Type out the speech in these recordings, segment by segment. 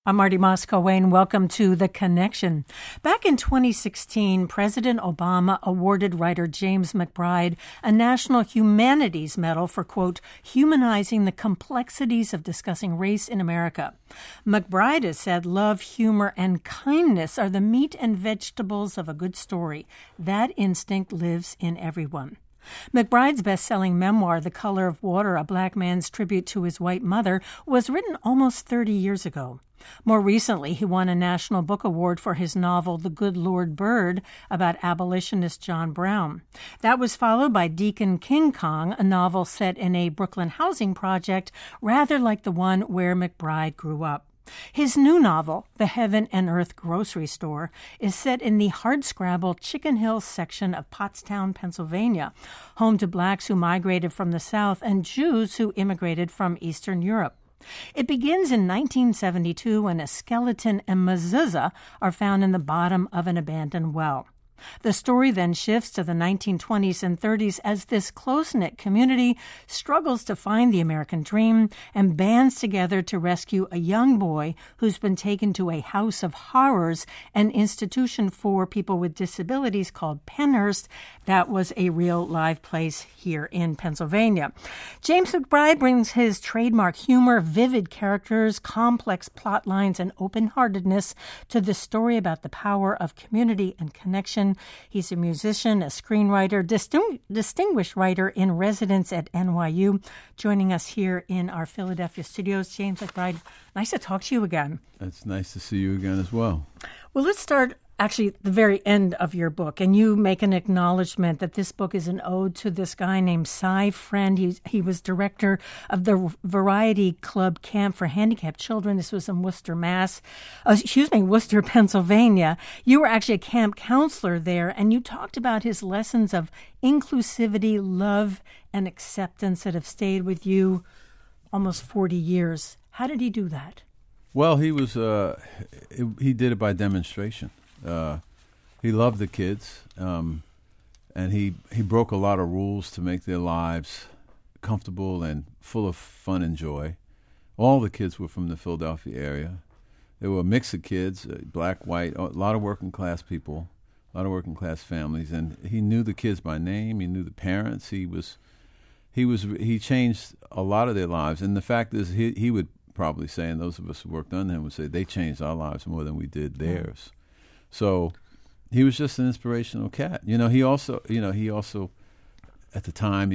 I'm Marty Moscow-Wayne. Welcome to The Connection. Back in 2016, President Obama awarded writer James McBride a National Humanities Medal for, quote, humanizing the complexities of discussing race in America. McBride has said love, humor, and kindness are the meat and vegetables of a good story. That instinct lives in everyone. McBride's best-selling memoir, The Color of Water, a black man's tribute to his white mother, was written almost 30 years ago. More recently, he won a National Book Award for his novel, The Good Lord Bird, about abolitionist John Brown. That was followed by Deacon King Kong, a novel set in a Brooklyn housing project, rather like the one where McBride grew up. His new novel, The Heaven and Earth Grocery Store, is set in the hardscrabble Chicken Hill section of Pottstown, Pennsylvania, home to blacks who migrated from the South and Jews who immigrated from Eastern Europe. It begins in 1972 when a skeleton and mezuzah are found in the bottom of an abandoned well. The story then shifts to the 1920s and 30s as this close-knit community struggles to find the American dream and bands together to rescue a young boy who's been taken to a house of horrors, an institution for people with disabilities called Pennhurst. That was a real live place here in Pennsylvania. James McBride brings his trademark humor, vivid characters, complex plot lines, and open-heartedness to the story about the power of community and connection. He's a musician, a screenwriter, distinguished writer in residence at NYU, joining us here in our Philadelphia studios. James McBride, nice to talk to you again. It's nice to see you again as well. Well, let's start actually at the very end of your book, and you make an acknowledgement that this book is an ode to this guy named Cy Friend. He was director of the Variety Club Camp for Handicapped Children. This was in Worcester, Worcester, Pennsylvania. You were actually a camp counselor there, and you talked about his lessons of inclusivity, love, and acceptance that have stayed with you almost 40 years. How did he do that? Well, he did it by demonstration. He loved the kids, and he broke a lot of rules to make their lives comfortable and full of fun and joy. All the kids were from the Philadelphia area. There were a mix of kids, black, white, a lot of working class people, a lot of working class families, and he knew the kids by name. He knew the parents. He changed a lot of their lives, and the fact is, he would probably say, and those of us who worked under him would say, they changed our lives more than we did theirs. So he was just an inspirational cat. He also at the time,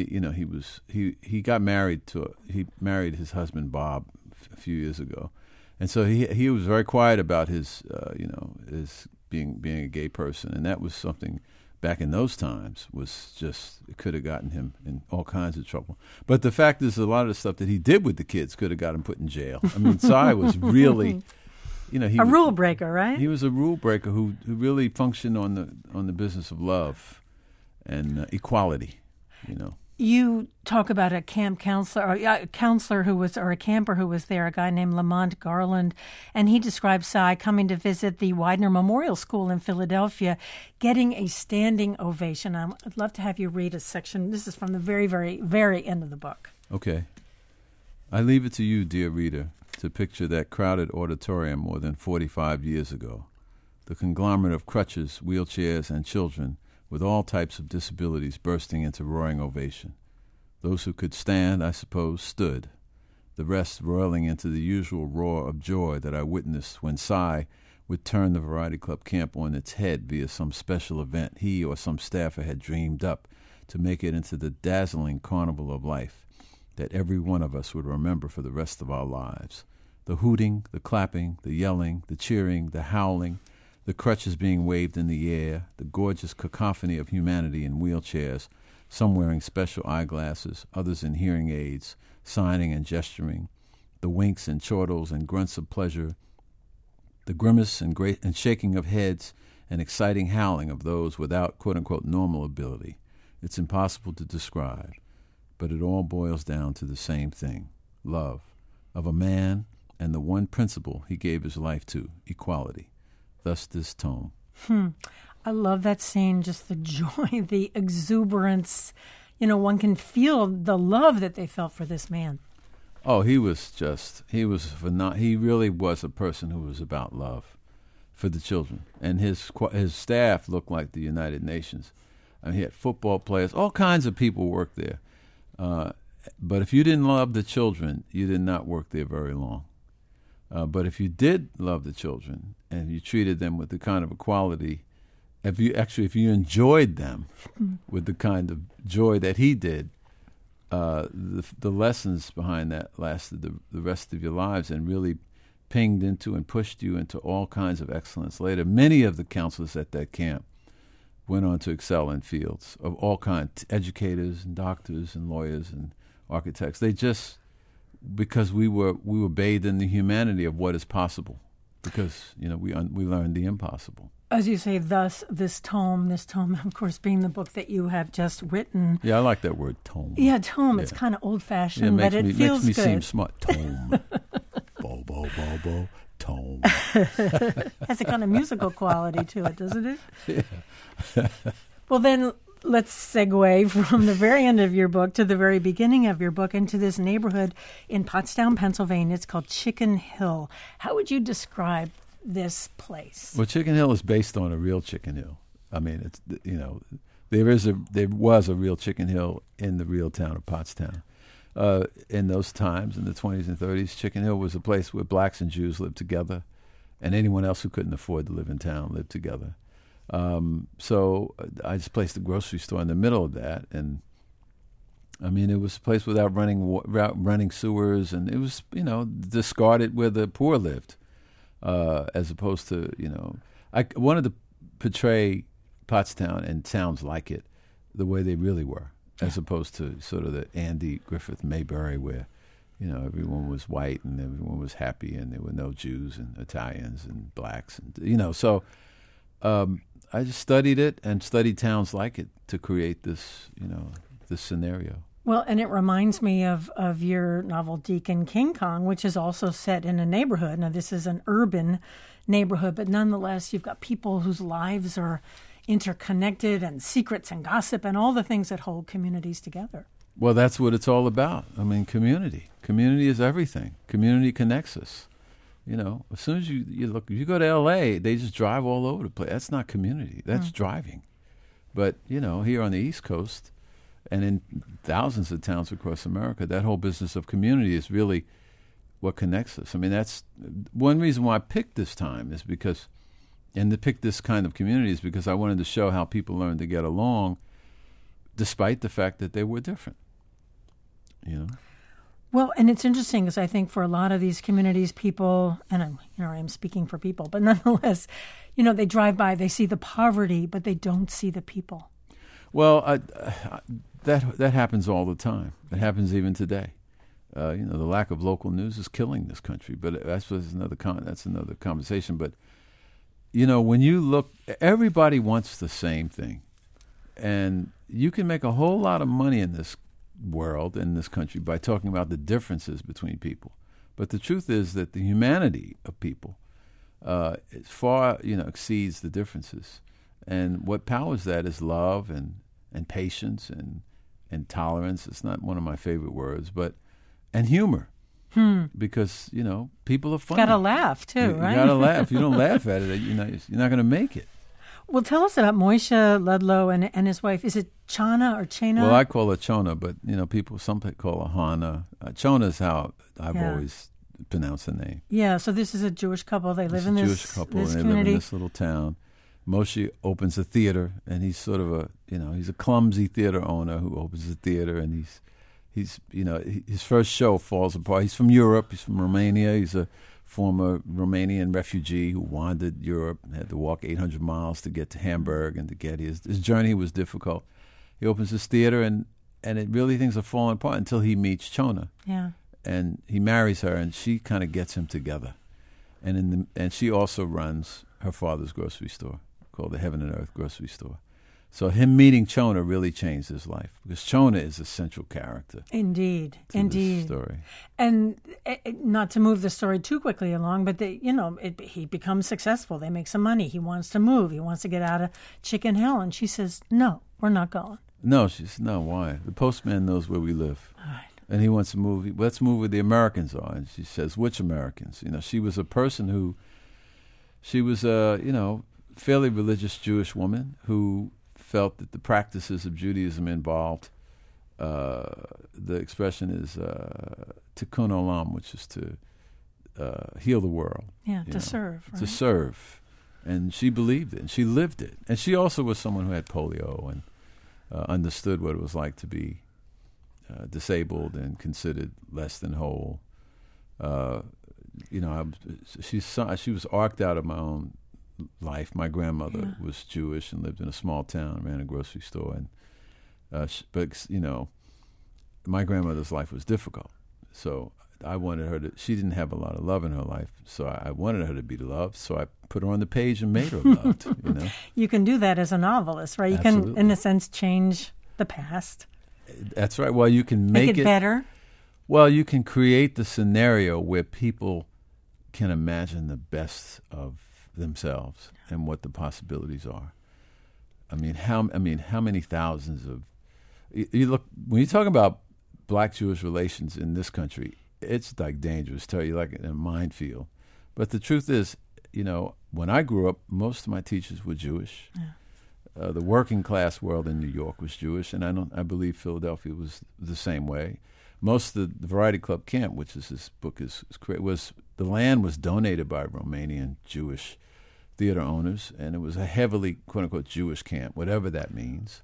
he got married he married his husband Bob a few years ago, and so he was very quiet about his being a gay person, and that was something back in those times it could have gotten him in all kinds of trouble. But the fact is, a lot of the stuff that he did with the kids could have got him put in jail. I mean, Cy was really, rule breaker, right? He was a rule breaker who really functioned on the business of love and equality. You talk about a camp counselor, or a counselor or a camper who was there, a guy named Lamont Garland, and he described Cy coming to visit the Widener Memorial School in Philadelphia, getting a standing ovation. I'd love to have you read a section. This is from the very, very, very end of the book. Okay. I leave it to you, dear reader, to picture that crowded auditorium more than 45 years ago, the conglomerate of crutches, wheelchairs, and children with all types of disabilities bursting into roaring ovation. Those who could stand, I suppose, stood, the rest roiling into the usual roar of joy that I witnessed when Cy would turn the Variety Club camp on its head via some special event he or some staffer had dreamed up to make it into the dazzling carnival of life that every one of us would remember for the rest of our lives. The hooting, the clapping, the yelling, the cheering, the howling, the crutches being waved in the air, the gorgeous cacophony of humanity in wheelchairs, some wearing special eyeglasses, others in hearing aids, signing and gesturing, the winks and chortles and grunts of pleasure, the grimace and shaking of heads and exciting howling of those without quote-unquote normal ability. It's impossible to describe, but it all boils down to the same thing, love, of a man and the one principle he gave his life to, equality. Thus this tome. I love that scene, just the joy, the exuberance. One can feel the love that they felt for this man. Oh, he really was a person who was about love for the children. And his staff looked like the United Nations. I mean, he had football players, all kinds of people worked there. But if you didn't love the children, you did not work there very long. But if you did love the children and you treated them with the kind of equality, if you enjoyed them with the kind of joy that he did, the lessons behind that lasted the rest of your lives and really pinged into and pushed you into all kinds of excellence later. Many of the counselors at that camp went on to excel in fields of all kinds, educators and doctors and lawyers and architects. They just, because we were bathed in the humanity of what is possible, because we learned the impossible. As you say, thus this tome, of course, being the book that you have just written. Yeah, I like that word, tome. Yeah, tome. Yeah. It's kind of old-fashioned, but it feels good. Makes me seem smart. Tome. Bo, bo, bo, bo. Tome. Has a kind of musical quality to it, doesn't it? Yeah. Well, then let's segue from the very end of your book to the very beginning of your book into this neighborhood in Pottstown, Pennsylvania. It's called Chicken Hill. How would you describe this place? Well, Chicken Hill is based on a real Chicken Hill. I mean, it's there was a real Chicken Hill in the real town of Pottstown. In those times, in the 20s and 30s, Chicken Hill was a place where blacks and Jews lived together, and anyone else who couldn't afford to live in town lived together. So I just placed a grocery store in the middle of that, and I mean, it was a place without running sewers, and it was discarded where the poor lived. As opposed to, I wanted to portray Pottstown and towns like it the way they really were, as opposed to sort of the Andy Griffith Mayberry where, everyone was white and everyone was happy and there were no Jews and Italians and blacks. And, so I just studied it and studied towns like it to create this, this scenario. Well, and it reminds me of your novel Deacon King Kong, which is also set in a neighborhood. Now, this is an urban neighborhood, but nonetheless, you've got people whose lives are interconnected and secrets and gossip and all the things that hold communities together. Well, that's what it's all about. I mean, community. Community is everything. Community connects us. As soon as you look, if you go to L.A., they just drive all over the place. That's not community. That's driving. But, here on the East Coast, and in thousands of towns across America, that whole business of community is really what connects us. I mean, that's one reason why I picked this time is because, and to pick this kind of community is because I wanted to show how people learned to get along despite the fact that they were different, Well, and it's interesting because I think for a lot of these communities, people, and I'm speaking for people, but nonetheless, they drive by, they see the poverty, but they don't see the people. Well, that happens all the time. It happens even today. The lack of local news is killing this country. But that's another conversation. But when you look, everybody wants the same thing, and you can make a whole lot of money in this world, in this country, by talking about the differences between people. But the truth is that the humanity of people far exceeds the differences. And what powers that is love and patience and tolerance. It's not one of my favorite words, and humor. Because, people are funny. Got to laugh, too, right? You got to laugh. If you don't laugh at it, you're not going to make it. Well, tell us about Moishe Ludlow and his wife. Is it Chana or Chana? Well, I call her Chona, but, some people call her Hana. Chona is how I've always pronounced the name. Yeah, so this is a Jewish couple. They live in this Jewish couple, this and they community. live in this little town. Moshe opens a theater, and he's sort of he's a clumsy theater owner who opens a theater, and he's his first show falls apart. He's from Europe. He's from Romania. He's a former Romanian refugee who wandered Europe and had to walk 800 miles to get to Hamburg and to get his journey was difficult. He opens his theater, and it really things are falling apart until he meets Chona. Yeah. And he marries her, and she kind of gets him together. And she also runs her father's grocery store called the Heaven and Earth Grocery Store. So him meeting Chona really changed his life because Chona is a central character. Indeed. This story. And not to move the story too quickly along, but he becomes successful. They make some money. He wants to move. He wants to get out of Chicken Hill. And she says, no, we're not going. No, she says, no, why? The postman knows where we live. All right. And he wants to move. Let's move where the Americans are. And she says, which Americans? She was a person who, she was a, fairly religious Jewish woman who felt that the practices of Judaism involved, the expression is tikkun olam, which is to heal the world. Yeah, to serve. Right? To serve. And she believed it, and she lived it. And she also was someone who had polio and understood what it was like to be disabled and considered less than whole. She was arced out of my own life. My grandmother was Jewish and lived in a small town, ran a grocery store, and but my grandmother's life was difficult. So I wanted her to. She didn't have a lot of love in her life, so I wanted her to be loved. So I put her on the page and made her loved. You can do that as a novelist, right? You Absolutely. can, in a sense, change the past. That's right. Well, you can make it better. Well, you can create the scenario where people can imagine the best of themselves and what the possibilities are. How many thousands of you look when you talk about Black-Jewish relations in this country, it's like dangerous. Tell you like in a minefield. But the truth is, when I grew up, most of my teachers were Jewish. Yeah. The working class world in New York was Jewish, and I believe Philadelphia was the same way. Most of the Variety Club camp, which is this book is the land was donated by Romanian Jewish theater owners, and it was a heavily quote unquote Jewish camp, whatever that means.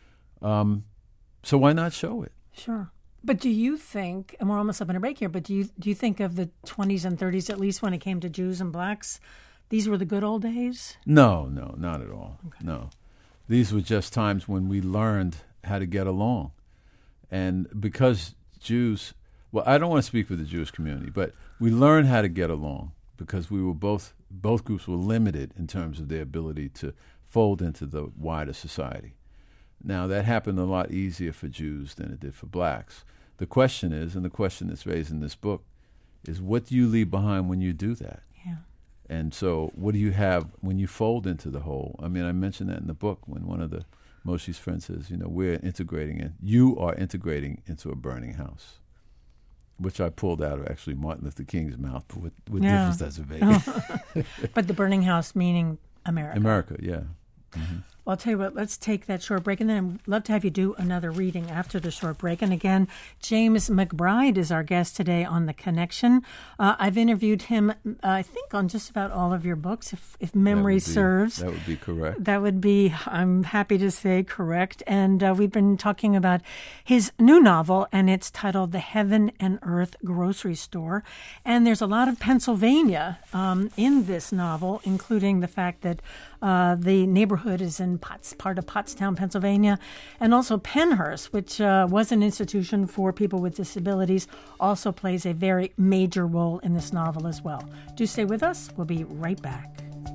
So why not show it? Sure. But do you think, and we're almost up on a break here, but do you think of the 20s and 30s, at least when it came to Jews and blacks, these were the good old days? No, not at all. Okay. No. These were just times when we learned how to get along. And because Jews, well, I don't want to speak for the Jewish community, but we learned how to get along because we were both groups were limited in terms of their ability to fold into the wider society. Now, that happened a lot easier for Jews than it did for blacks. The question is, and the question that's raised in this book, is what do you leave behind when you do that? Yeah. And so what do you have when you fold into the whole? I mentioned that in the book when one of the Moshe's friends says, you are integrating into a burning house, which I pulled out of actually Martin Luther King's mouth, but what difference does it make? But the burning house meaning America. America, yeah. Mm-hmm. Well, I'll tell you what, let's take that short break, and then I'd love to have you do another reading after the short break. And again, James McBride is our guest today on The Connection. I've interviewed him, I think, on just about all of your books, if memory serves. That would be correct. That would be, I'm happy to say, correct. And we've been talking about his new novel, and it's titled The Heaven and Earth Grocery Store. And there's a lot of Pennsylvania in this novel, including the fact that the neighborhood is in part of Pottstown, Pennsylvania, and also Pennhurst, which was an institution for people with disabilities, also plays a very major role in this novel as well. Do stay with us. We'll be right back.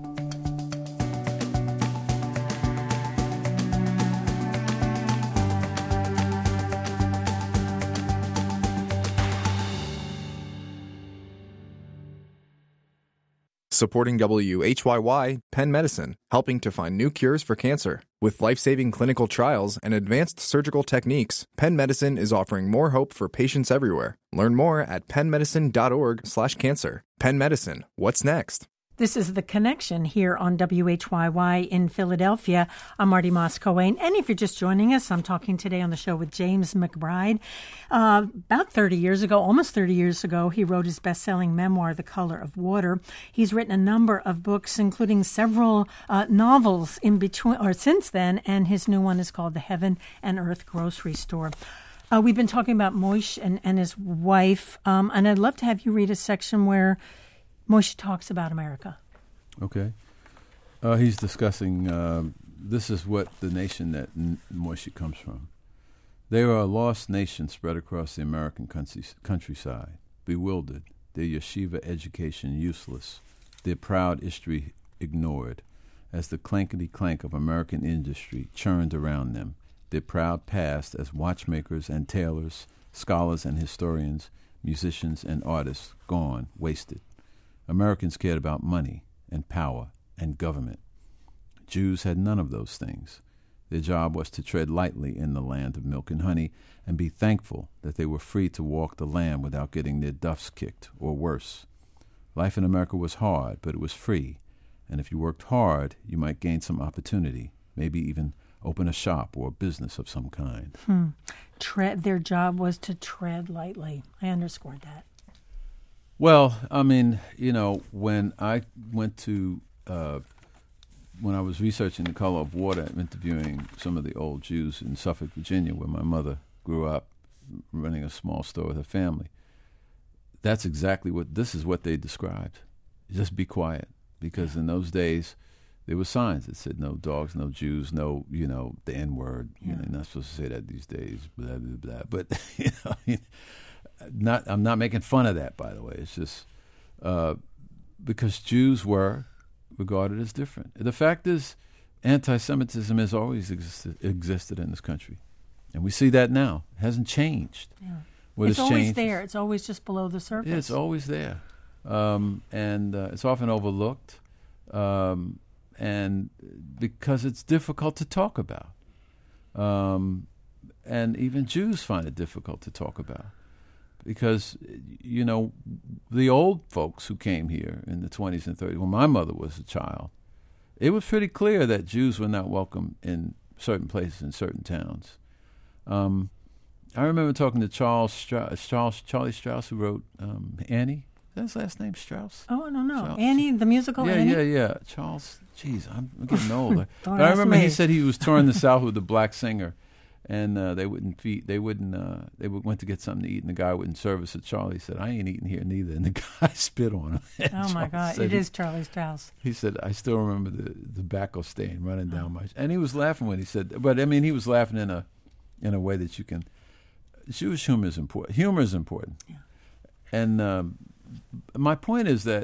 Supporting WHYY, Penn Medicine, helping to find new cures for cancer. With life-saving clinical trials and advanced surgical techniques, Penn Medicine is offering more hope for patients everywhere. Learn more at pennmedicine.org/cancer. Penn Medicine, what's next? This is The Connection here on WHYY in Philadelphia. I'm Marty Moss-Coane. And if you're just joining us, I'm talking today on the show with James McBride. About 30 years ago, almost 30 years ago, he wrote his best-selling memoir, The Color of Water. He's written a number of books, including several novels in between or since then, and his new one is called The Heaven and Earth Grocery Store. We've been talking about Moshe and his wife, and I'd love to have you read a section where Moshe talks about America. Okay. He's discussing, this is what the nation that Moshe comes from. They are a lost nation spread across the American countryside, bewildered, their yeshiva education useless, their proud history ignored, as the clankety-clank of American industry churned around them, their proud past as watchmakers and tailors, scholars and historians, musicians and artists gone, wasted. Americans cared about money and power and government. Jews had none of those things. Their job was to tread lightly in the land of milk and honey and be thankful that they were free to walk the land without getting their duffs kicked, or worse. Life in America was hard, but it was free, and if you worked hard, you might gain some opportunity, maybe even open a shop or a business of some kind. Their job was to tread lightly. I underscored that. Well, I mean, when I went to, when I was researching The Color of Water, interviewing some of the old Jews in Suffolk, Virginia, where my mother grew up, running a small store with her family, that's exactly this is what they described. Just be quiet. Because in those days, there were signs that said no dogs, no Jews, no, the N-word. You're not supposed to say that these days, blah, blah, blah. But, I'm not making fun of that, by the way. It's just because Jews were regarded as different. The fact is, anti-Semitism has always existed in this country. And we see that now. It hasn't changed. Yeah. What it's has always changed there. It's always just below the surface. Yeah, it's always there. And it's often overlooked. And because it's difficult to talk about. And even Jews find it difficult to talk about. Because, the old folks who came here in the 20s and 30s, when my mother was a child, it was pretty clear that Jews were not welcome in certain places, in certain towns. I remember talking to Charlie Strauss, who wrote Annie. Is that his last name, Strauss? Oh, I don't know. Strauss. Annie, the musical Annie? Yeah. Charles, geez, I'm getting older. Don't I remember ask me. he said he was touring the South with a black singer, and they went to get something to eat, and the guy wouldn't serve us. So Charlie said, "I ain't eating here neither," and the guy spit on him. Oh my God, it is Charlie Strauss. He said, "I still remember the tobacco stain running down my," and he was laughing when he said, but I mean, he was laughing in a way that you can. Jewish humor is important. Humor is important, yeah. And my point is that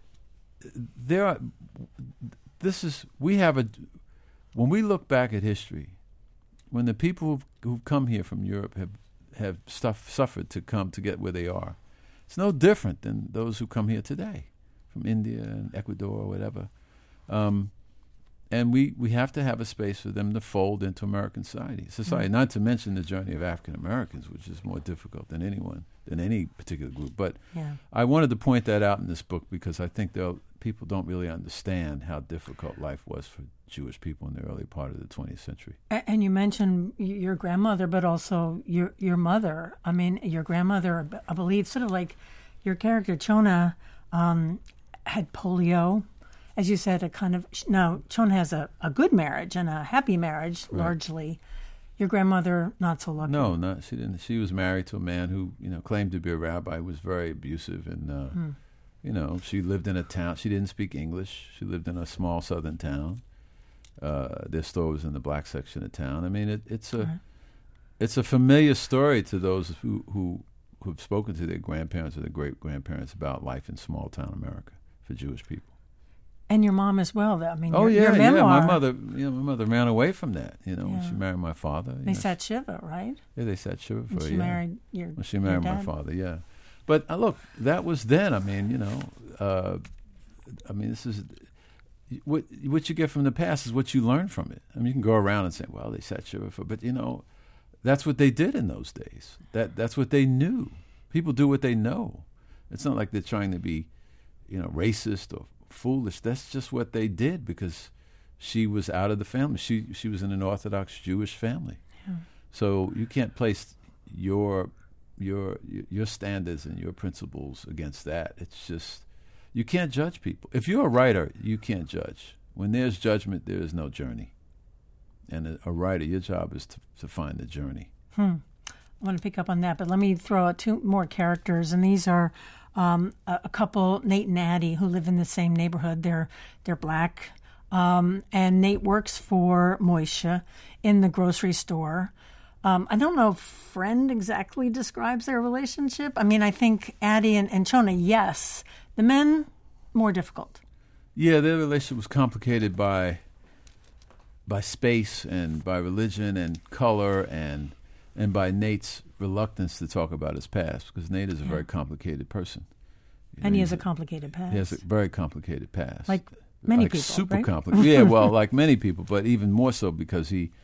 when we look back at history, when the people who've come here from Europe have suffered to come to get where they are, it's no different than those who come here today from India and Ecuador or whatever. And we have to have a space for them to fold into American society. Not to mention the journey of African Americans, which is more difficult than any particular group. But I wanted to point that out in this book because I think people don't really understand how difficult life was for Jewish people in the early part of the 20th century. And you mentioned your grandmother, but also your mother. I mean, your grandmother, I believe, sort of like your character, Chona, had polio. As you said, Chona has a good marriage and a happy marriage, right. Largely. Your grandmother, not so lucky. No, she didn't. She was married to a man who, claimed to be a rabbi, was very abusive, and she lived in a town. She didn't speak English. She lived in a small southern town. Their store was in the black section of town. I mean, it's a familiar story to those who've spoken to their grandparents or their great grandparents about life in small town America for Jewish people. And your mom as well. I mean, your memoir. Yeah. My mother ran away from that. When she married my father. They sat Shiva, right? Yeah, they sat Shiva for. She married your. When she married my father, yeah. But look, that was then. I mean, this is what you get from the past is what you learn from it. I mean, you can go around and say, "Well, they sat Shiva for," but that's what they did in those days. That's what they knew. People do what they know. It's not like they're trying to be, racist or foolish. That's just what they did because she was out of the family. She was in an Orthodox Jewish family. Yeah. So you can't place your standards and your principles against that. It's just you can't judge people. If you're a writer, you can't judge. When there's judgment, there is no journey. And a writer, your job is to find the journey. I want to pick up on that, but let me throw out two more characters, and these are a couple, Nate and Addie, who live in the same neighborhood. They're black, and Nate works for Moishe in the grocery store. I don't know if friend exactly describes their relationship. I mean, I think Addie and Chona, yes. The men, more difficult. Yeah, their relationship was complicated by space and by religion and color and by Nate's reluctance to talk about his past, because Nate is a very complicated person. And he has a complicated past. He has a very complicated past. Like many people, super right? complicated. Yeah, well, like many people, but even more so because he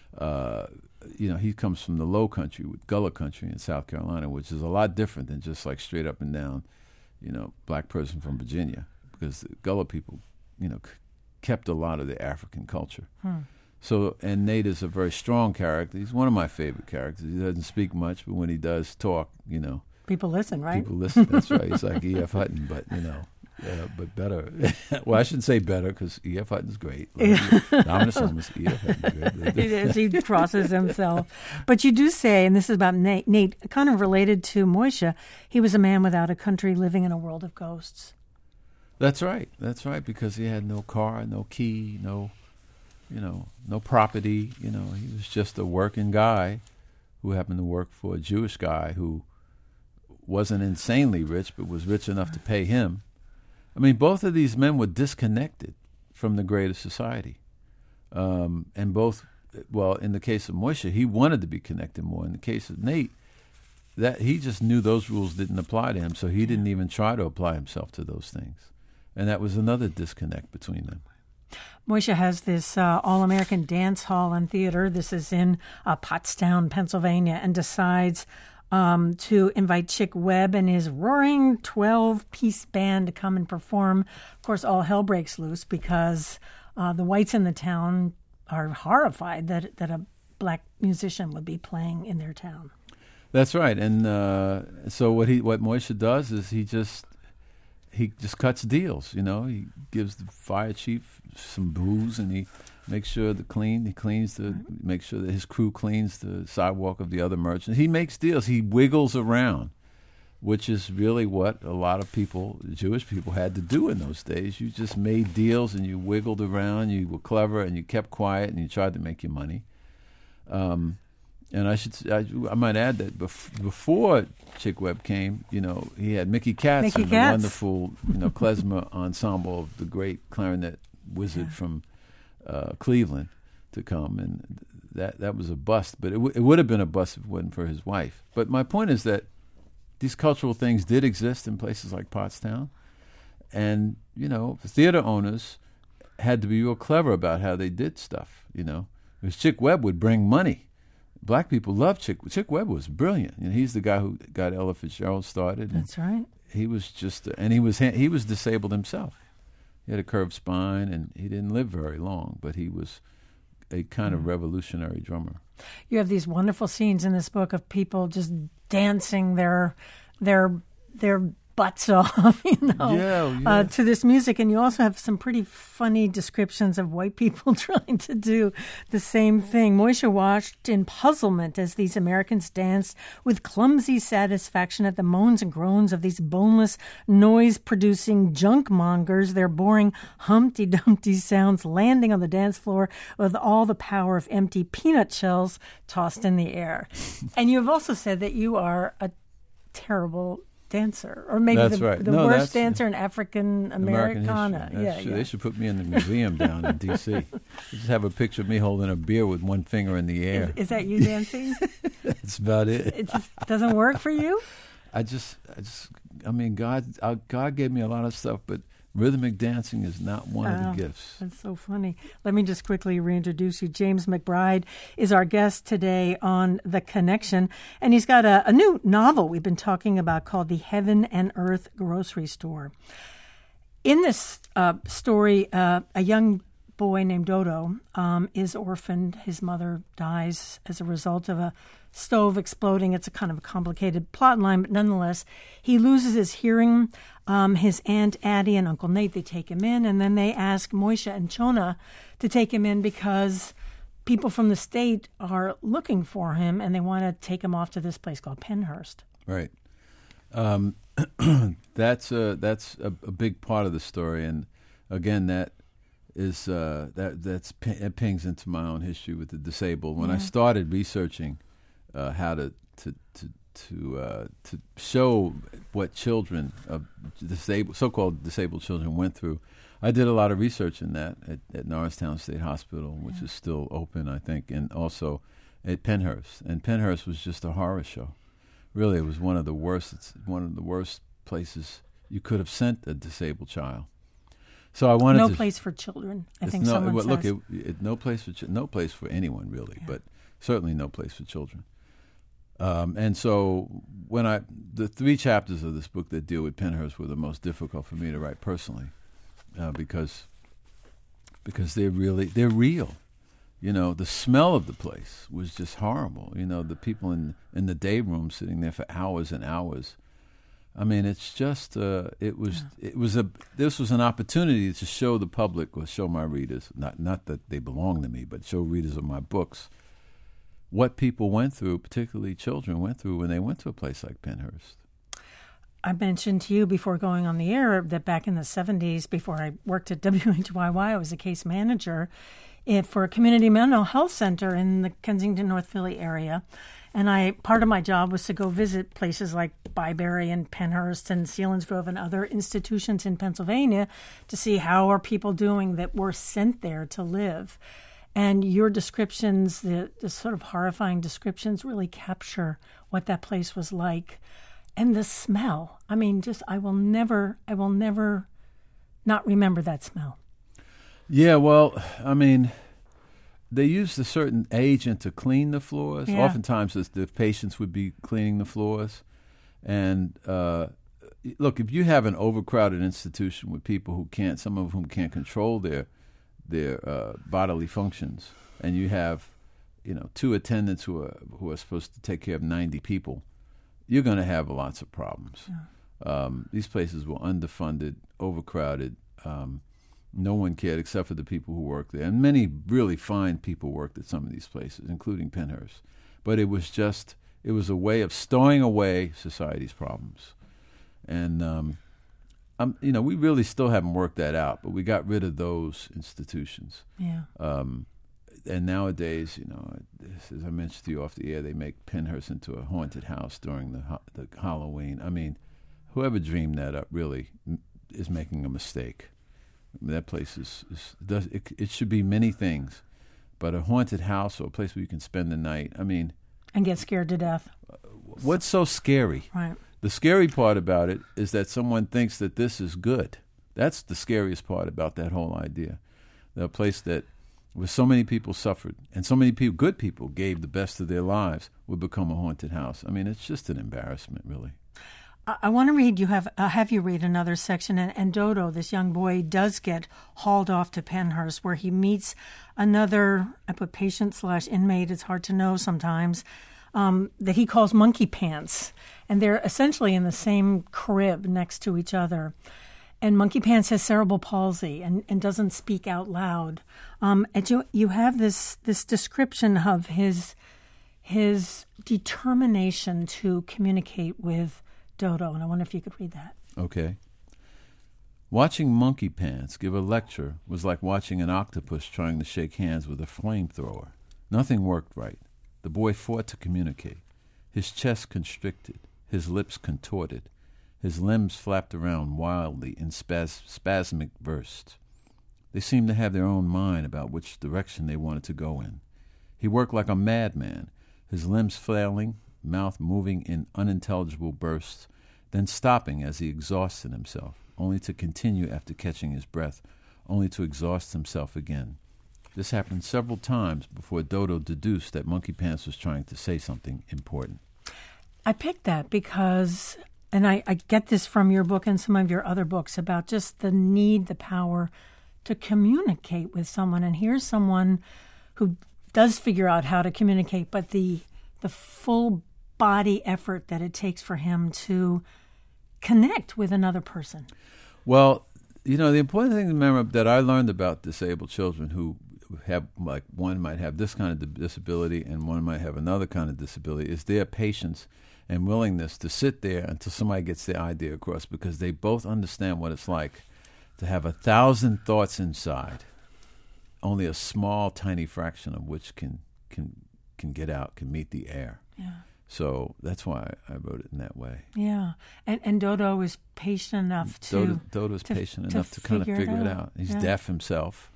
He comes from the Low Country, Gullah Country in South Carolina, which is a lot different than just like straight up and down, black person from Virginia, because the Gullah people, kept a lot of the African culture. So, and Nate is a very strong character. He's one of my favorite characters. He doesn't speak much, but when he does talk, people listen, right? People listen. That's right. He's like E.F. Hutton, but but better. Well, I shouldn't say better because E.F. Hutton's great. Dominus Summers, E.F. Hutton's great. It is. He crosses himself. But you do say, and this is about Nate, kind of related to Moishe, he was a man without a country living in a world of ghosts. That's right. That's right, because he had no car, no key, no property. He was just a working guy who happened to work for a Jewish guy who wasn't insanely rich, but was rich enough to pay him. I mean, both of these men were disconnected from the greater society. And both, in the case of Moishe, he wanted to be connected more. In the case of Nate, that he just knew those rules didn't apply to him, so he didn't even try to apply himself to those things. And that was another disconnect between them. Moishe has this All-American Dance Hall and Theater. This is in Pottstown, Pennsylvania, and decides to invite Chick Webb and his roaring 12-piece band to come and perform. Of course, all hell breaks loose because the whites in the town are horrified that a black musician would be playing in their town. That's right. And so what Moishe does is he just cuts deals. He gives the fire chief some booze, and he makes sure makes sure that his crew cleans the sidewalk of the other merchants. He makes deals. He wiggles around, which is really what a lot of people, Jewish people, had to do in those days. You just made deals and you wiggled around. You were clever and you kept quiet and you tried to make your money. And I might add that before Chick Webb came, he had Mickey Katz and the wonderful, klezmer ensemble of the great clarinet wizard from Cleveland to come, and that was a bust. But it would have been a bust if it wasn't for his wife. But my point is that these cultural things did exist in places like Pottstown, and the theater owners had to be real clever about how they did stuff. Because Chick Webb would bring money. Black people loved Chick. Chick Webb was brilliant. He's the guy who got Ella Fitzgerald started. That's right. He was and he was disabled himself. He had a curved spine, and he didn't live very long. But he was a kind of revolutionary drummer. You have these wonderful scenes in this book of people just dancing their butts off, to this music. And you also have some pretty funny descriptions of white people trying to do the same thing. Moishe watched in puzzlement as these Americans danced with clumsy satisfaction at the moans and groans of these boneless, noise-producing junk mongers, their boring Humpty Dumpty sounds landing on the dance floor with all the power of empty peanut shells tossed in the air. And you have also said that you are a terrible dancer, or maybe the worst dancer in African Americana. They should put me in the museum down in D.C. Just have a picture of me holding a beer with one finger in the air. Is that you dancing? That's about it. It just doesn't work for you? I mean, God gave me a lot of stuff, but rhythmic dancing is not one of the gifts. That's so funny. Let me just quickly reintroduce you. James McBride is our guest today on The Connection, and he's got a new novel we've been talking about called The Heaven and Earth Grocery Store. In this story, a young boy named Dodo is orphaned. His mother dies as a result of a stove exploding. It's a kind of a complicated plot line, but nonetheless, he loses his hearing. His Aunt Addie and Uncle Nate, they take him in, and then they ask Moishe and Chona to take him in because people from the state are looking for him, and they want to take him off to this place called Pennhurst. Right. That's a big part of the story, and again, that is it pings into my own history with the disabled. When I started researching how to show what children of so-called disabled children went through, I did a lot of research in that at Norristown State Hospital, which is still open, I think, and also at Pennhurst. And Pennhurst was just a horror show. Really, it was one of the worst. It's one of the worst places you could have sent a disabled child. So I wanted no to, place for children. I think no, someone well, says. Look, no place for no place for anyone really, but certainly no place for children. And so the 3 chapters of this book that deal with Pennhurst were the most difficult for me to write personally, because they're real. You know, the smell of the place was just horrible. You know, the people in the day room sitting there for hours and hours. I mean, it's just this was an opportunity to show the public, or show my readers, not that they belong to me, but show readers of my books what people went through, particularly children went through when they went to a place like Pennhurst. I mentioned to you before going on the air that back in the 70s, before I worked at WHYY, I was a case manager for a community mental health center in the Kensington, North Philly area. And part of my job was to go visit places like Byberry and Pennhurst and Selinsgrove and other institutions in Pennsylvania to see how are people doing that were sent there to live. And your descriptions, the sort of horrifying descriptions, really capture what that place was like. And the smell. I mean, I will never not remember that smell. Yeah, well, I mean, they used a certain agent to clean the floors. Yeah. Oftentimes, the patients would be cleaning the floors. And look, if you have an overcrowded institution with people some of whom can't control their bodily functions, and you have, 2 attendants who are supposed to take care of 90 people, you're going to have lots of problems. Yeah. These places were underfunded, overcrowded. No one cared except for the people who worked there. And many really fine people worked at some of these places, including Pennhurst. But it was a way of stowing away society's problems. And, we really still haven't worked that out, but we got rid of those institutions. Yeah. And nowadays, as I mentioned to you off the air, they make Pennhurst into a haunted house during the Halloween. I mean, whoever dreamed that up really is making a mistake. That place it should be many things, but a haunted house or a place where you can spend the night, I mean... And get scared to death. What's so scary? Right. The scary part about it is that someone thinks that this is good. That's the scariest part about that whole idea. The place that, where so many people suffered and so many people, good people, gave the best of their lives, would become a haunted house. I mean, it's just an embarrassment, really. I want to read, have you read another section, and Dodo, this young boy, does get hauled off to Pennhurst, where he meets another, I put patient/inmate, it's hard to know sometimes, that he calls Monkey Pants. And they're essentially in the same crib next to each other. And Monkey Pants has cerebral palsy and doesn't speak out loud. And you have this description of his determination to communicate with Dodo, and I wonder if you could read that. Okay. Watching Monkey Pants give a lecture was like watching an octopus trying to shake hands with a flamethrower. Nothing worked right. The boy fought to communicate. His chest constricted, his lips contorted, his limbs flapped around wildly in spasmic bursts. They seemed to have their own mind about which direction they wanted to go in. He worked like a madman, his limbs flailing, mouth moving in unintelligible bursts, then stopping as he exhausted himself, only to continue after catching his breath, only to exhaust himself again. This happened several times before Dodo deduced that Monkey Pants was trying to say something important. I picked that because, and I get this from your book and some of your other books, about just the need, the power to communicate with someone. And here's someone who does figure out how to communicate, but the full body effort that it takes for him to connect with another person. Well, the important thing to remember that I learned about disabled children who have, like, one might have this kind of disability and one might have another kind of disability, is their patience and willingness to sit there until somebody gets their idea across, because they both understand what it's like to have 1,000 thoughts inside, only a small, tiny fraction of which can get out, can meet the air. Yeah. So that's why I wrote it in that way. Yeah, and Dodo is patient enough to... Dodo's patient enough to kind of figure it out. He's deaf himself,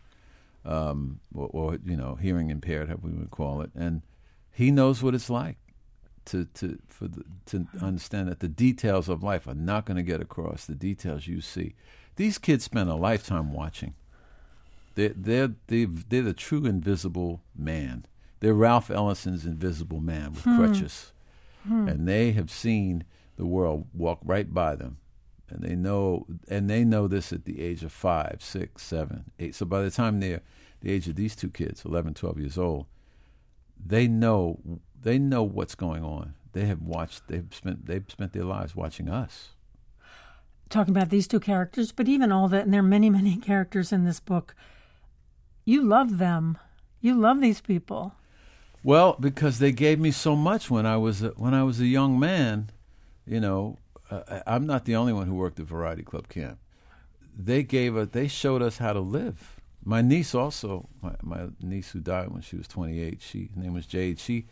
or hearing impaired, however we would call it, and he knows what it's like to understand that the details of life are not going to get across. The details you see, these kids spend a lifetime watching. They're the true invisible man. They're Ralph Ellison's invisible man with crutches. And they have seen the world walk right by them. And they know this at the age of 5, 6, 7, 8. So by the time they're the age of these two kids, 11, 12 years old, they know what's going on. They've spent their lives watching us. Talking about these two characters, but even all that, and there are many, many characters in this book. You love them. You love these people. Well, because they gave me so much when I was a young man. I'm not the only one who worked at Variety Club Camp. They showed us how to live. My niece also, my niece who died when she was 28, her name was Jade. She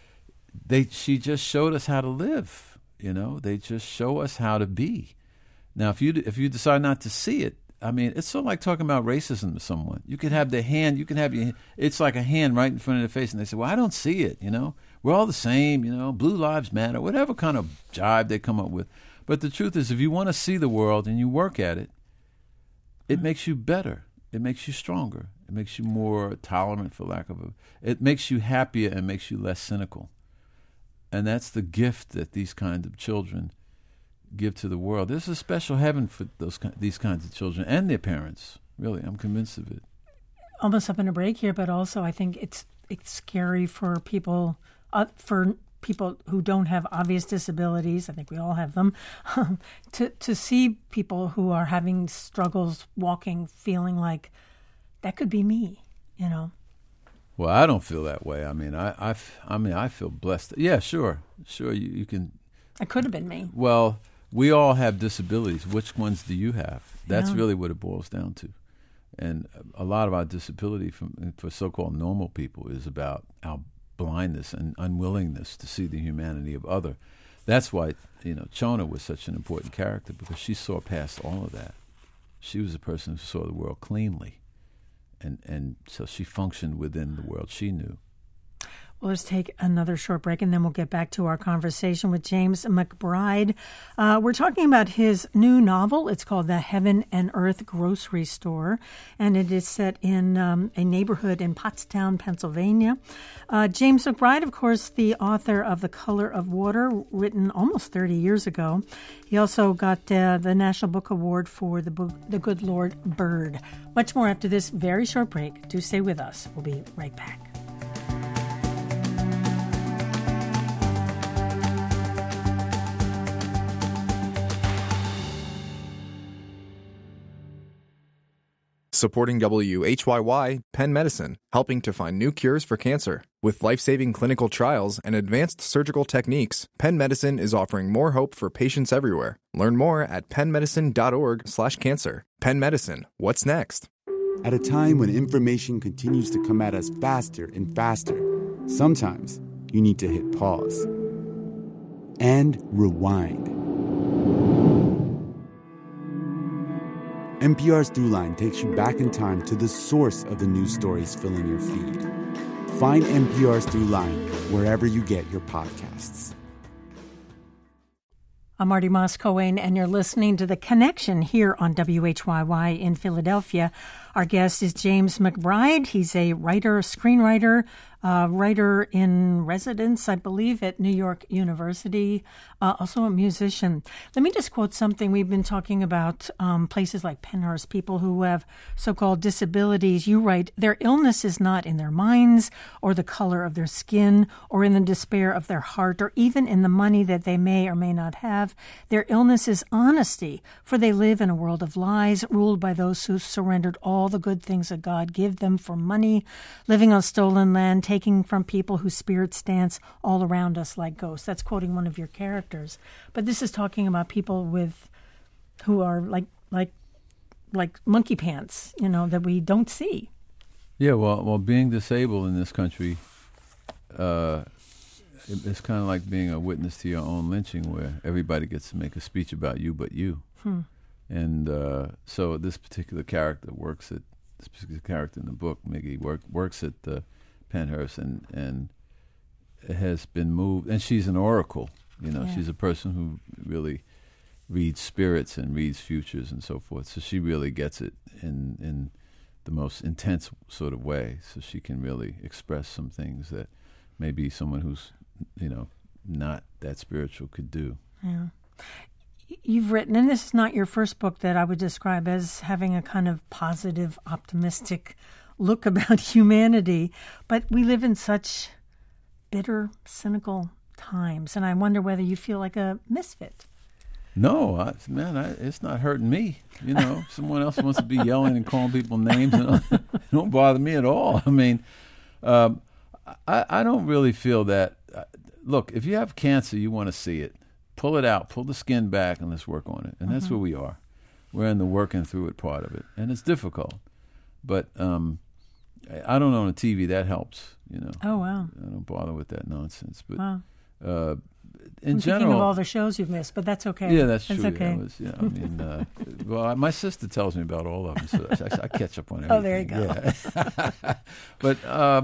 just showed us how to live. They just show us how to be. Now, if you decide not to see it, I mean, it's sort of like talking about racism to someone. You could have the hand, it's like a hand right in front of their face, and they say, well, I don't see it, We're all the same, Blue Lives Matter, whatever kind of jibe they come up with. But the truth is, if you want to see the world and you work at it, it makes you better. It makes you stronger. It makes you more tolerant, it makes you happier and makes you less cynical. And that's the gift that these kinds of children give to the world. There's a special heaven for these kinds of children and their parents. Really, I'm convinced of it. Almost up in a break here, but also I think it's scary for people who don't have obvious disabilities. I think we all have them. To see people who are having struggles walking, feeling like that could be me. Well, I don't feel that way. I mean, I feel blessed. Yeah, sure. You can. It could have been me. Well, we all have disabilities. Which ones do you have? That's really what it boils down to. And a lot of our disability for so-called normal people is about our blindness and unwillingness to see the humanity of other. That's why, Chona was such an important character, because she saw past all of that. She was a person who saw the world cleanly. And so she functioned within the world she knew. Well, let's take another short break, and then we'll get back to our conversation with James McBride. We're talking about his new novel. It's called The Heaven and Earth Grocery Store, and it is set in a neighborhood in Pottstown, Pennsylvania. James McBride, of course, the author of The Color of Water, written almost 30 years ago. He also got the National Book Award for the book The Good Lord Bird. Much more after this very short break. Do stay with us. We'll be right back. Supporting WHYY, Penn Medicine, helping to find new cures for cancer. With life-saving clinical trials and advanced surgical techniques, Penn Medicine is offering more hope for patients everywhere. Learn more at pennmedicine.org/cancer. Penn Medicine, what's next? At a time when information continues to come at us faster and faster, sometimes you need to hit pause and rewind. NPR's Throughline takes you back in time to the source of the news stories filling your feed. Find NPR's Throughline wherever you get your podcasts. I'm Marty Moss-Cohen, and you're listening to The Connection here on WHYY in Philadelphia. Our guest is James McBride. He's a writer, screenwriter, writer in residence, I believe, at New York University, also a musician. Let me just quote something. We've been talking about places like Pennhurst, people who have so-called disabilities. You write, their illness is not in their minds or the color of their skin or in the despair of their heart or even in the money that they may or may not have. Their illness is honesty, for they live in a world of lies, ruled by those who surrendered all the good things that God gave them for money, living on stolen land, taking from people whose spirits dance all around us like ghosts. That's quoting one of your characters. But this is talking about people who are like monkey pants, that we don't see. Yeah, well, being disabled in this country, it's kind of like being a witness to your own lynching, where everybody gets to make a speech about you but you. And so this particular character in the book, Miggy, works at the Pennhurst and has been moved, and she's an oracle. She's a person who really reads spirits and reads futures and so forth. So she really gets it in the most intense sort of way. So she can really express some things that maybe someone who's, not that spiritual could do. Yeah. You've written, and this is not your first book that I would describe as having a kind of positive, optimistic look about humanity, but we live in such bitter, cynical times, and I wonder whether you feel like a misfit. No, it's not hurting me. Someone else wants to be yelling and calling people names. It don't bother me at all. I mean, I don't really feel that. Look, if you have cancer, you want to see it. Pull it out, pull the skin back, and let's work on it. And that's where we are. We're in the working through it part of it. And it's difficult. But I don't own a TV. That helps, Oh, wow. I don't bother with that nonsense. But wow. In I'm general, thinking of all the shows you've missed, but that's okay. Yeah, that's true. Okay. Well, my sister tells me about all of them, so I catch up on everything. Oh, there you go. Yeah. But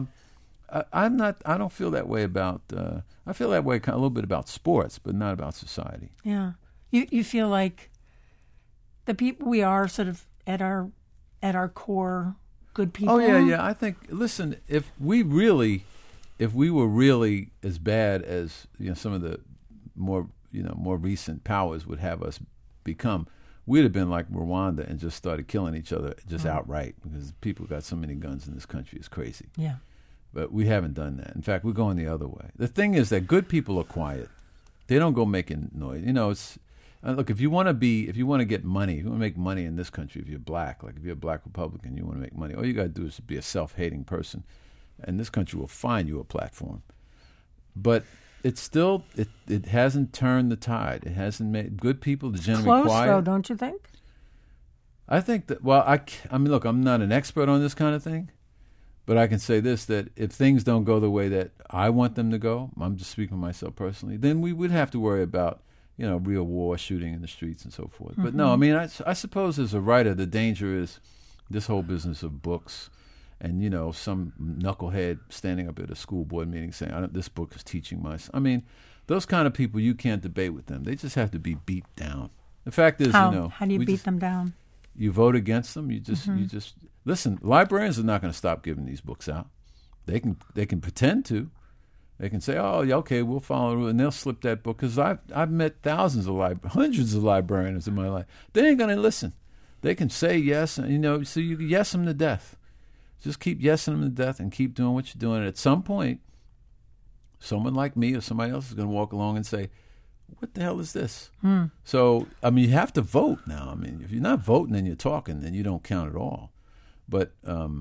I'm not. I don't feel that way about. I feel that way a little bit about sports, but not about society. Yeah, you feel like the people we are sort of at our core good people. Oh yeah. I think. Listen, if we were really as bad as some of the more recent powers would have us become, we'd have been like Rwanda and just started killing each other just outright, because people got so many guns in this country. It's crazy. Yeah. But we haven't done that. In fact, we're going the other way. The thing is that good people are quiet. They don't go making noise. It's look, if you want to get money, if you want to make money in this country, if you're black, like if you're a black Republican, you want to make money, all you got to do is be a self-hating person, and this country will find you a platform. But it's still, it hasn't turned the tide. It hasn't made good people generally close, quiet. Though, don't you think? I think that, well, I mean, look, I'm not an expert on this kind of thing, but I can say this, that if things don't go the way that I want them to go, I'm just speaking for myself personally, then we would have to worry about, real war, shooting in the streets and so forth. But no, I mean, I suppose as a writer, the danger is this whole business of books and, some knucklehead standing up at a school board meeting saying, this book is teaching my son. I mean, those kind of people, you can't debate with them. They just have to be beat down. The fact is, how do you beat them down? You vote against them. You just listen. Librarians are not going to stop giving these books out. They can pretend to. They can say, "Oh, yeah, okay, we'll follow the rule," and they'll slip that book. Because I've met hundreds of librarians in my life. They ain't going to listen. They can say yes, and so you yes them to death. Just keep yesing them to death and keep doing what you're doing. And at some point, someone like me or somebody else is going to walk along and say, what the hell is this? So, I mean, you have to vote now. I mean, if you're not voting and you're talking, then you don't count at all. But,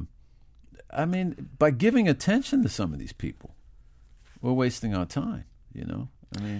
I mean, by giving attention to some of these people, we're wasting our time, I mean,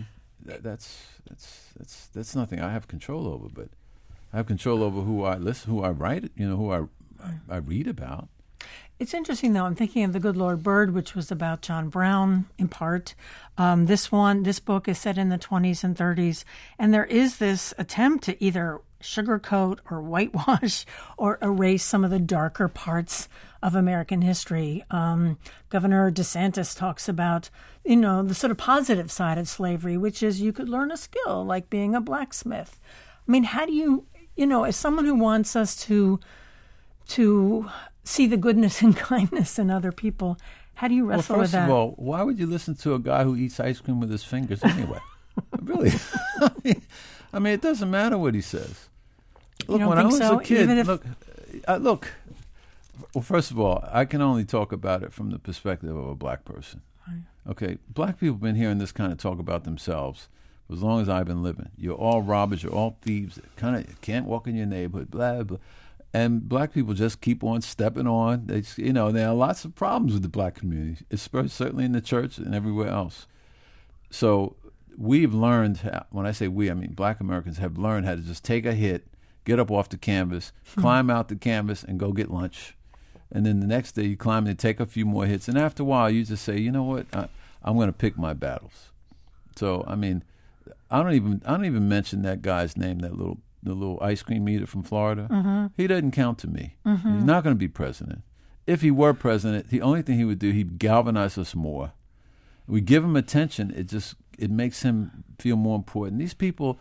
that's nothing I have control over, but I have control over who I listen, who I write, who I read about. It's interesting, though. I'm thinking of The Good Lord Bird, which was about John Brown, in part. This book is set in the 20s and 30s, and there is this attempt to either sugarcoat or whitewash or erase some of the darker parts of American history. Governor DeSantis talks about, the sort of positive side of slavery, which is you could learn a skill like being a blacksmith. I mean, how do you, as someone who wants us to see the goodness and kindness in other people, how do you wrestle with that? Well, first of all, why would you listen to a guy who eats ice cream with his fingers anyway? Really? I mean, it doesn't matter what he says. Look, when I was a kid, look. Well, first of all, I can only talk about it from the perspective of a black person. Right. Okay, black people have been hearing this kind of talk about themselves for as long as I've been living. You're all robbers. You're all thieves. Kind of can't walk in your neighborhood. Blah blah. And black people just keep on stepping on. There are lots of problems with the black community, certainly in the church and everywhere else. So we've learned, when I say we, I mean black Americans have learned how to just take a hit, get up off the canvas, climb out the canvas, and go get lunch. And then the next day you climb and take a few more hits. And after a while you just say, you know what, I'm going to pick my battles. So, I mean, I don't even mention that guy's name, the little ice cream eater from Florida. Mm-hmm. He doesn't count to me. Mm-hmm. He's not going to be president. If he were president, the only thing he would do, he'd galvanize us more. We give him attention. It makes him feel more important. These people,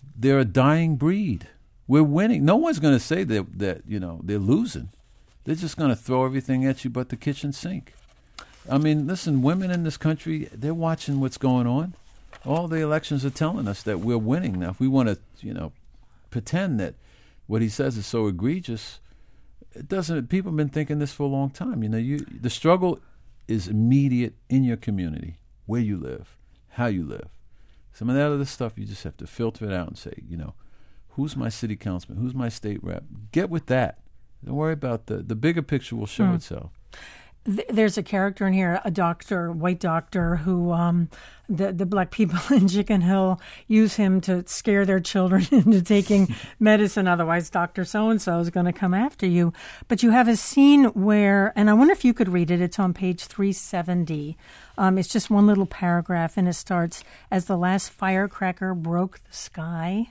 they're a dying breed. We're winning. No one's going to say that they're losing. They're just going to throw everything at you but the kitchen sink. I mean, listen, women in this country, they're watching what's going on. All the elections are telling us that we're winning. Now, if we want to, pretend that what he says is so egregious, it doesn't. People have been thinking this for a long time. The struggle is immediate in your community, where you live, how you live. Some of that other stuff, you just have to filter it out and say, who's my city councilman? Who's my state rep? Get with that. Don't worry about the bigger picture will show itself. There's a character in here, a doctor, white doctor, who the black people in Chicken Hill use him to scare their children into taking medicine. Otherwise, Dr. So-and-so is going to come after you. But you have a scene where, and I wonder if you could read it. It's on page 370. It's just one little paragraph, and it starts, "As the last firecracker broke the sky."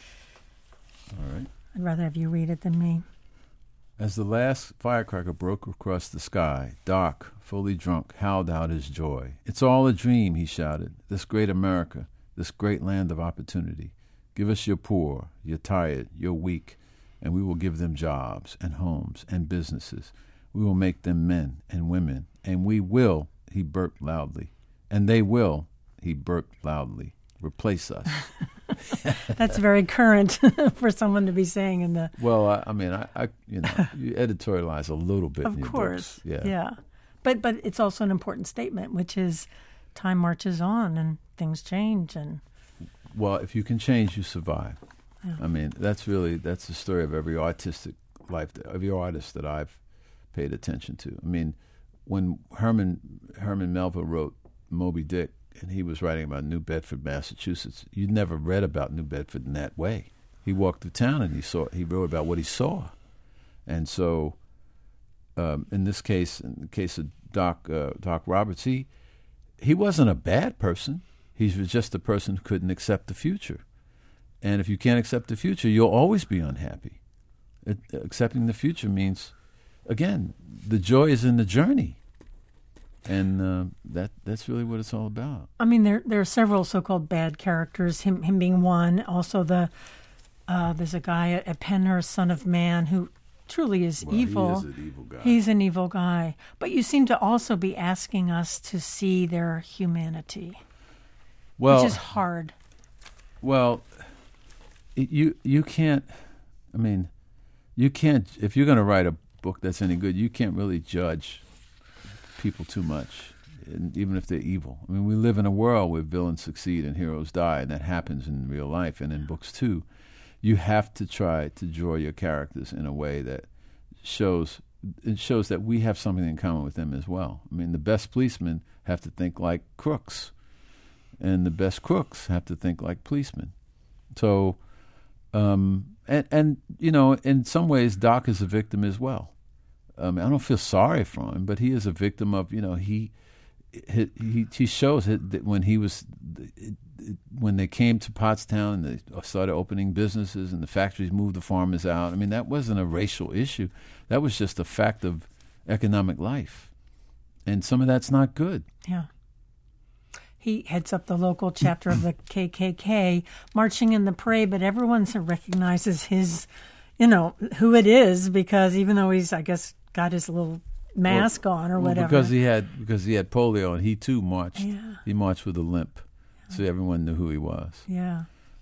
All right. I'd rather have you read it than me. As the last firecracker broke across the sky, Doc, fully drunk, howled out his joy. "It's all a dream," he shouted. "This great America, this great land of opportunity. Give us your poor, your tired, your weak, and we will give them jobs and homes and businesses. We will make them men and women, and we will," he burped loudly, "and they will," he burped loudly, "replace us." That's very current for someone to be saying in the. Well, you editorialize a little bit. Of in your course, books. yeah. But it's also an important statement, which is time marches on and things change. And well, if you can change, you survive. Yeah. I mean, that's the story of every artistic life, every artist that I've paid attention to. I mean, when Herman Melville wrote Moby Dick, and he was writing about New Bedford, Massachusetts, you never read about New Bedford in that way. He walked through town and he wrote about what he saw. And so in the case of Doc Roberts, he wasn't a bad person. He was just a person who couldn't accept the future. And if you can't accept the future, you'll always be unhappy. Accepting the future means, again, the joy is in the journey. And that's really what it's all about. I mean, there are several so-called bad characters, him being one. Also, there's a guy at Penhurst, Son of Man, who truly is evil. He is an evil guy. He's an evil guy. But you seem to also be asking us to see their humanity, which is hard. Well, you can't. I mean, you can't. If you're going to write a book that's any good, you can't really judge people too much, even if they're evil. I mean, we live in a world where villains succeed and heroes die, and that happens in real life and in books too. You have to try to draw your characters in a way that shows that we have something in common with them as well. I mean, the best policemen have to think like crooks, and the best crooks have to think like policemen. So, and in some ways, Doc is a victim as well. I don't feel sorry for him, but he is a victim of, he shows that when they came to Pottstown and they started opening businesses and the factories moved the farmers out. I mean, that wasn't a racial issue. That was just a fact of economic life. And some of that's not good. Yeah. He heads up the local chapter of the KKK, marching in the parade, but everyone recognizes his, who it is, because even though he's, I guess, got his little mask on or whatever. Because he had polio, and he too marched. Yeah. He marched with a limp, so everyone knew who he was. Yeah.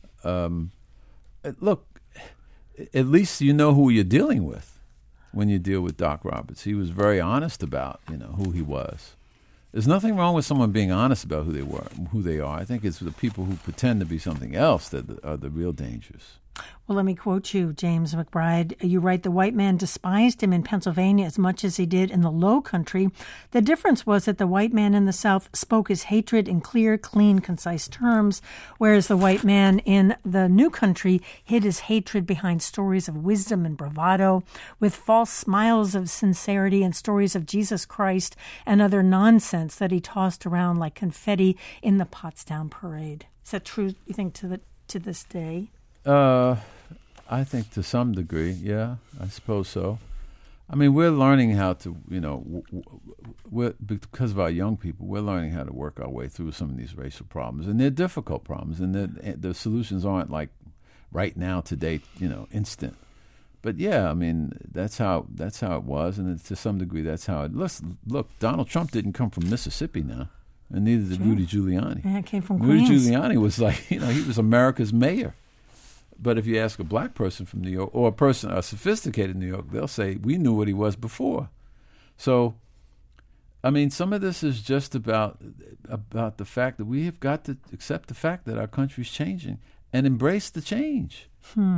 Look, at least you know who you're dealing with when you deal with Doc Roberts. He was very honest about who he was. There's nothing wrong with someone being honest about who they are. I think it's the people who pretend to be something else that are the real dangers. Well, let me quote you, James McBride. You write, "The white man despised him in Pennsylvania as much as he did in the Low Country. The difference was that the white man in the South spoke his hatred in clear, clean, concise terms, whereas the white man in the New Country hid his hatred behind stories of wisdom and bravado, with false smiles of sincerity and stories of Jesus Christ and other nonsense that he tossed around like confetti in the Pottstown parade." Is that true, you think, to this day? I think to some degree, yeah, I suppose so. I mean, we're learning how to, because of our young people, we're learning how to work our way through some of these racial problems, and they're difficult problems, and the solutions aren't like right now, today, instant. But yeah, I mean, that's how it was, and to some degree, that's how it. Look, Donald Trump didn't come from Mississippi now, and neither did Rudy Giuliani. Yeah, it came from Rudy Queens. Giuliani was like, he was America's mayor. But if you ask a black person from New York or a sophisticated New York, they'll say we knew what he was before. So, I mean, some of this is just about the fact that we have got to accept the fact that our country's changing and embrace the change.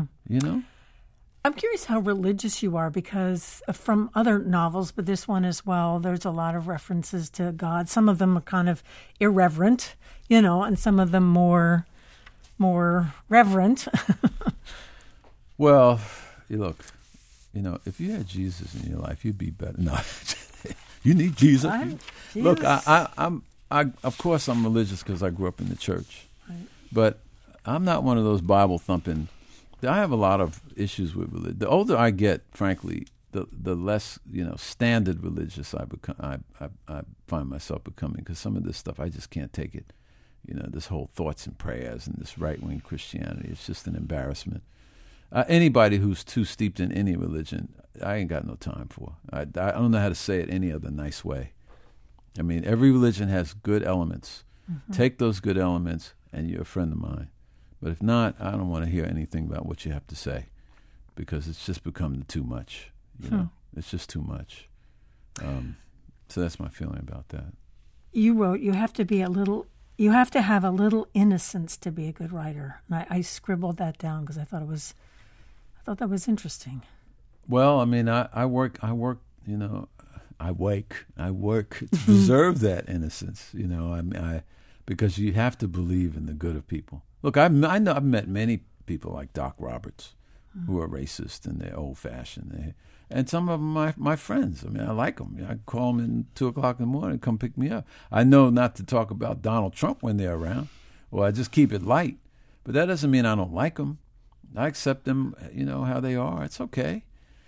I'm curious how religious you are, because from other novels, but this one as well, there's a lot of references to God. Some of them are kind of irreverent, and some of them more reverent. Well, look, if you had Jesus in your life, you'd be better. No, you need Jesus. Look, I'm of course I'm religious because I grew up in the church, right. But I'm not one of those Bible thumping. I have a lot of issues with religion. The older I get, frankly, the less standard religious I become. I find myself becoming, because some of this stuff I just can't take it. This whole thoughts and prayers and this right-wing Christianity, it's just an embarrassment. Anybody who's too steeped in any religion, I ain't got no time for. I don't know how to say it any other nice way. I mean, every religion has good elements. Mm-hmm. Take those good elements and you're a friend of mine. But if not, I don't want to hear anything about what you have to say, because it's just become too much. It's just too much. So that's my feeling about that. You wrote, you have to have a little innocence to be a good writer. And I scribbled that down because I thought that was interesting. Well, I mean, I work, I work to preserve that innocence, because you have to believe in the good of people. Look, I know I've met many people like Doc Roberts who are racist and they're old-fashioned. And some of them are my friends. I mean, I like them. I call them at 2 o'clock in the morning, come pick me up. I know not to talk about Donald Trump when they're around, or I just keep it light. But that doesn't mean I don't like them. I accept them, how they are. It's okay.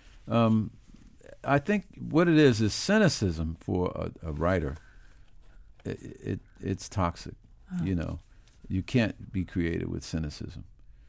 I think what it is cynicism for a writer. It's toxic, You can't be creative with cynicism.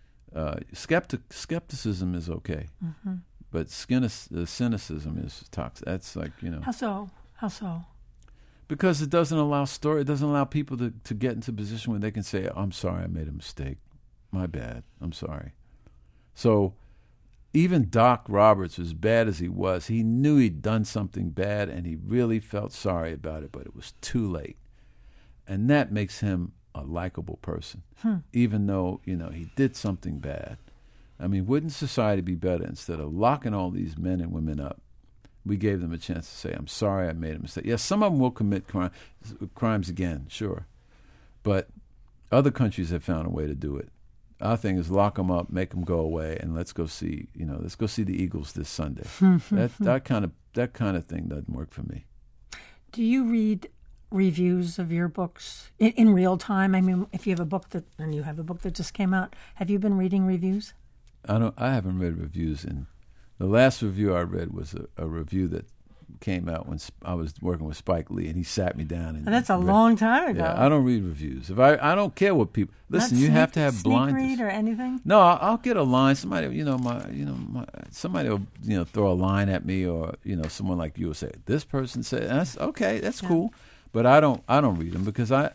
Skepticism is okay. Mm-hmm. But cynicism is toxic. That's like, How so? Because it doesn't allow it doesn't allow people to get into a position where they can say, I'm sorry, I made a mistake. My bad. I'm sorry. So even Doc Roberts, as bad as he was, he knew he'd done something bad and he really felt sorry about it, but it was too late. And that makes him a likable person, even though, he did something bad. I mean, wouldn't society be better instead of locking all these men and women up? We gave them a chance to say, I'm sorry, I made a mistake. Yes, some of them will commit crimes again, sure. But other countries have found a way to do it. Our thing is lock them up, make them go away, and let's go see the Eagles this Sunday. that kind of thing doesn't work for me. Do you read reviews of your books in real time? I mean, if you have a book that just came out, have you been reading reviews? I haven't read reviews. The last review I read was a review that came out when I was working with Spike Lee, and he sat me down. And that's a long time ago. Yeah, I don't read reviews. I don't care what people listen. You have to have blinders. Sneak read or anything? No, I'll get a line. Somebody, somebody will, throw a line at me, or someone like you will say, "This person said." That's okay. That's cool. But I don't read them because I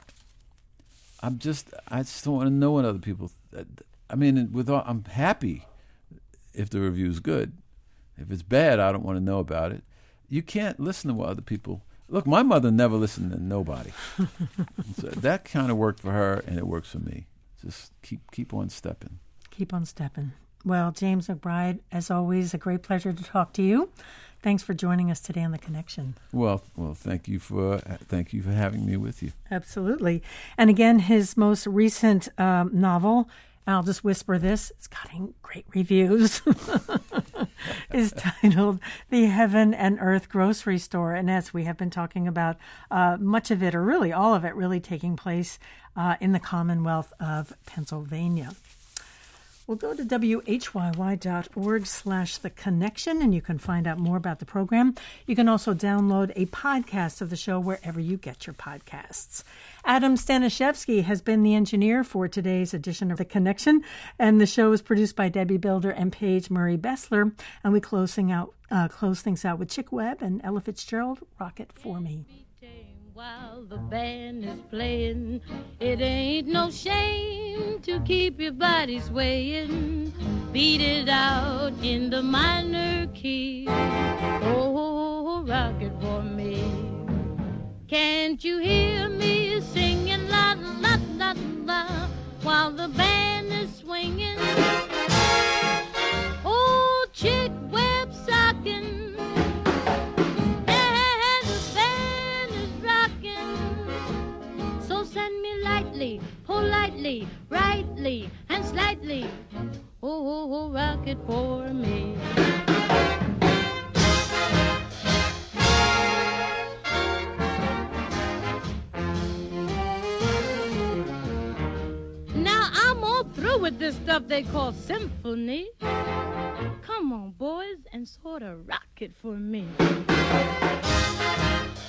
just don't want to know what other people. I mean, I'm happy if the review's good. If it's bad, I don't want to know about it. You can't listen to what other people. Look, my mother never listened to nobody. So that kind of worked for her, and it works for me. Just keep on stepping. Keep on stepping. Well, James McBride, as always, a great pleasure to talk to you. Thanks for joining us today on The Connection. Well, thank you for having me with you. Absolutely. And again, his most recent novel, I'll just whisper this, it's gotten great reviews, is titled The Heaven and Earth Grocery Store. And as we have been talking about, much of it, or really all of it, really taking place in the Commonwealth of Pennsylvania. Well, go to whyy.org/The Connection, and you can find out more about the program. You can also download a podcast of the show wherever you get your podcasts. Adam Staniszewski has been the engineer for today's edition of The Connection, and the show is produced by Debbie Builder and Paige Murray Bessler. And we close things out with Chick Webb and Ella Fitzgerald, Rock It For Me. While the band is playing, it ain't no shame to keep your body swaying. Beat it out in the minor key. Oh, rock it for me. Can't you hear me singing la la la la while the band is swinging? Oh, Chick Webb socking. Politely, rightly, and slightly. Oh, rock it for me. Now I'm all through with this stuff they call symphony. Come on, boys, and sort of rock it for me.